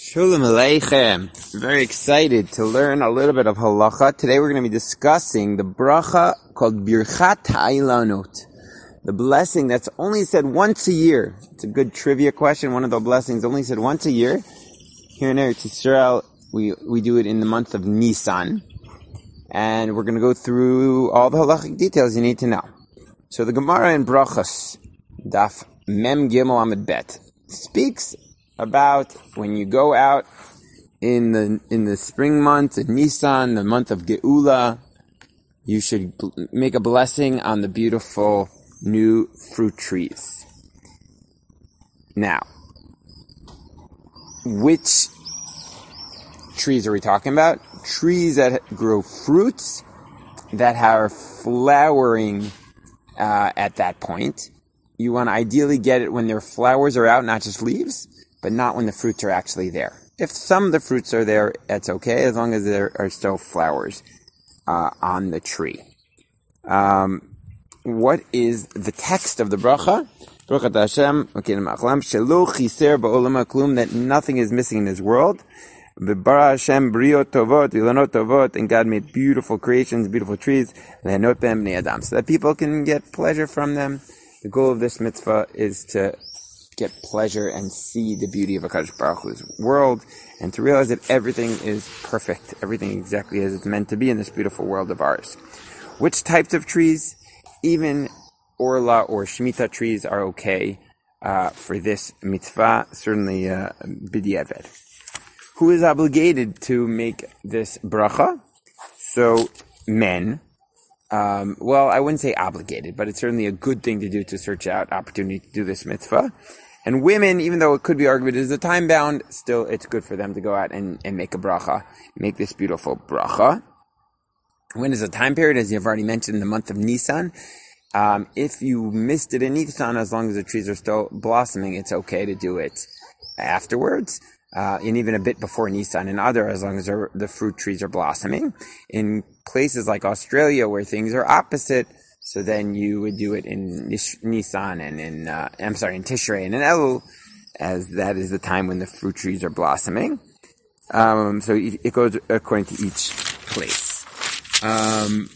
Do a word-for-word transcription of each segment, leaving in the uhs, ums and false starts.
Shalom Aleichem. Very excited to learn a little bit of halacha. Today we're going to be discussing the bracha called Birchat Ha'ilanot. The blessing that's only said once a year. It's a good trivia question. One of the blessings only said once a year. Here in Eretz Yisrael, we, we do it in the month of Nisan. And we're going to go through all the halachic details you need to know. So the Gemara in Brachos, Daf Mem Gimel Amud Bet, speaks about when you go out in the in the spring months, in Nisan, the month of Geula, you should bl- make a blessing on the beautiful new fruit trees. Now, which trees are we talking about? Trees that grow fruits that are flowering uh, at that point. You want to ideally get it when their flowers are out, not just leaves, but not when the fruits are actually there. If some of the fruits are there, that's okay, as long as there are still flowers uh, on the tree. Um, what is the text of the bracha? That nothing is missing in this world. And God made beautiful creations, beautiful trees, so that people can get pleasure from them. The goal of this mitzvah is to get pleasure and see the beauty of HaKadosh Baruch Hu's world, and to realize that everything is perfect, everything exactly as it's meant to be in this beautiful world of ours. Which types of trees? Even Orla or Shemitah trees are okay uh, for this mitzvah, certainly uh, B'diavad. Who is obligated to make this bracha? So, men. Um, well, I wouldn't say obligated, but it's certainly a good thing to do to search out opportunity to do this mitzvah. And women, even though it could be argued as a time bound, still it's good for them to go out and, and make a bracha, make this beautiful bracha. When is the time period? As you've already mentioned, in the month of Nisan. Um, if you missed it in Nisan, as long as the trees are still blossoming, it's okay to do it afterwards. Uh, and even a bit before Nisan and other, as long as the fruit trees are blossoming. In places like Australia where things are opposite, so then you would do it in Nish- Nisan and in, uh, I'm sorry, in Tishrei and in Elul, as that is the time when the fruit trees are blossoming. Um, so it, it goes according to each place. Um,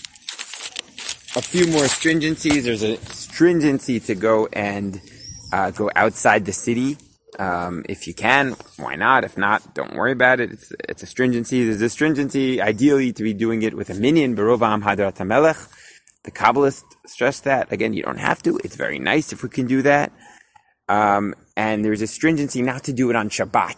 a few more stringencies. There's a stringency to go and, uh, go outside the city. Um, if you can, why not? If not, don't worry about it. It's, it's a stringency. There's a stringency, ideally, to be doing it with a minyan, Berovam Hadrat HaMelech. The Kabbalists stress that. Again, you don't have to. It's very nice if we can do that. Um, and there's a stringency not to do it on Shabbat.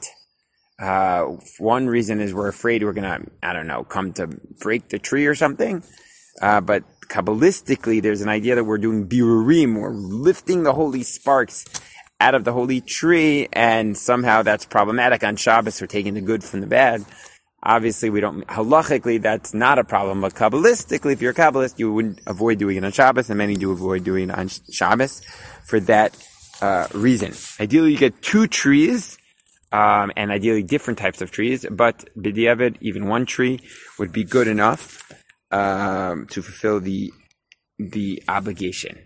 Uh, one reason is we're afraid we're gonna, I don't know, come to break the tree or something. Uh, but Kabbalistically, there's an idea that we're doing birurim. We're lifting the holy sparks out of the holy tree, and somehow that's problematic on Shabbos. We're taking the good from the bad. Obviously, we don't, halachically, that's not a problem, but Kabbalistically, if you're a Kabbalist, you wouldn't avoid doing it on Shabbos, and many do avoid doing it on Shabbos for that uh reason. Ideally, you get two trees, um, and ideally different types of trees, but b'diavad, even one tree would be good enough um to fulfill the the obligation.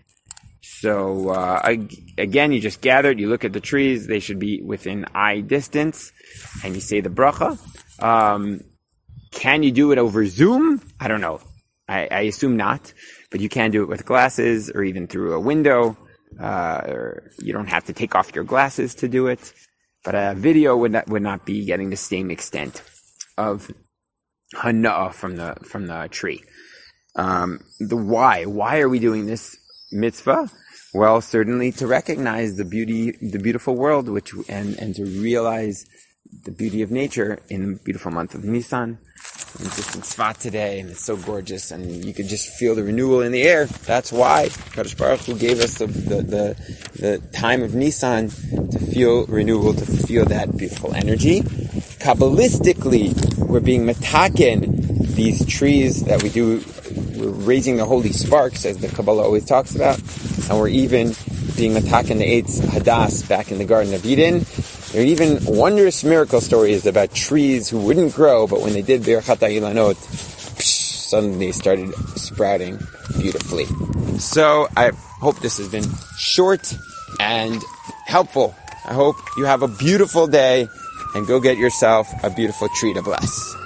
So, uh, again, you just gathered, you look at the trees, they should be within eye distance, and you say the bracha. Um, can you do it over Zoom? I don't know. I, I assume not, but you can do it with glasses or even through a window, uh, or you don't have to take off your glasses to do it, but a video would not, would not be getting the same extent of hana'ah from the, from the tree. Um, the why, why are we doing this mitzvah? Well, certainly to recognize the beauty, the beautiful world, which, and, and to realize the beauty of nature in the beautiful month of Nisan. I'm just in Tzfat today, and it's so gorgeous, and you could just feel the renewal in the air. That's why Kadosh Baruch Hu gave us the, the, the, the time of Nisan to feel renewal, to feel that beautiful energy. Kabbalistically, we're being metaken these trees that we do. We're raising the holy sparks, as the Kabbalah always talks about, and we're even being metaken the Eitz Hadas back in the Garden of Eden. There are even wondrous miracle stories about trees who wouldn't grow, but when they did Birchat Ha'ilanot, suddenly they started sprouting beautifully. So I hope this has been short and helpful. I hope you have a beautiful day and go get yourself a beautiful tree to bless.